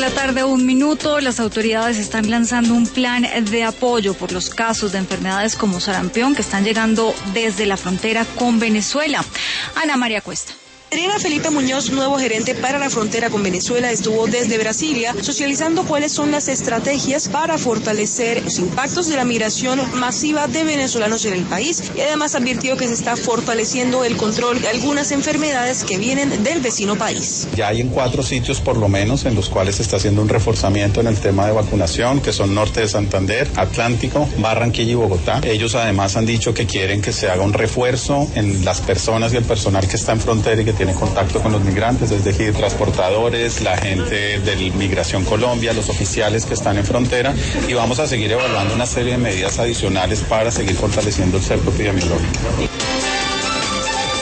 la tarde, 1 minuto. Las autoridades están lanzando un plan de apoyo por los casos de enfermedades como sarampión que están llegando desde la frontera con Venezuela. Ana María Cuesta. Adriana Felipe Muñoz, nuevo gerente para la frontera con Venezuela, estuvo desde Brasilia socializando cuáles son las estrategias para fortalecer los impactos de la migración masiva de venezolanos en el país y además advirtió que se está fortaleciendo el control de algunas enfermedades que vienen del vecino país. Ya hay en 4 sitios por lo menos en los cuales se está haciendo un reforzamiento en el tema de vacunación, que son Norte de Santander, Atlántico, Barranquilla y Bogotá. Ellos además han dicho que quieren que se haga un refuerzo en las personas y el personal que está en frontera y que tiene contacto con los migrantes, es decir, transportadores, la gente de Migración Colombia, los oficiales que están en frontera, y vamos a seguir evaluando una serie de medidas adicionales para seguir fortaleciendo el cerco epidemiológico.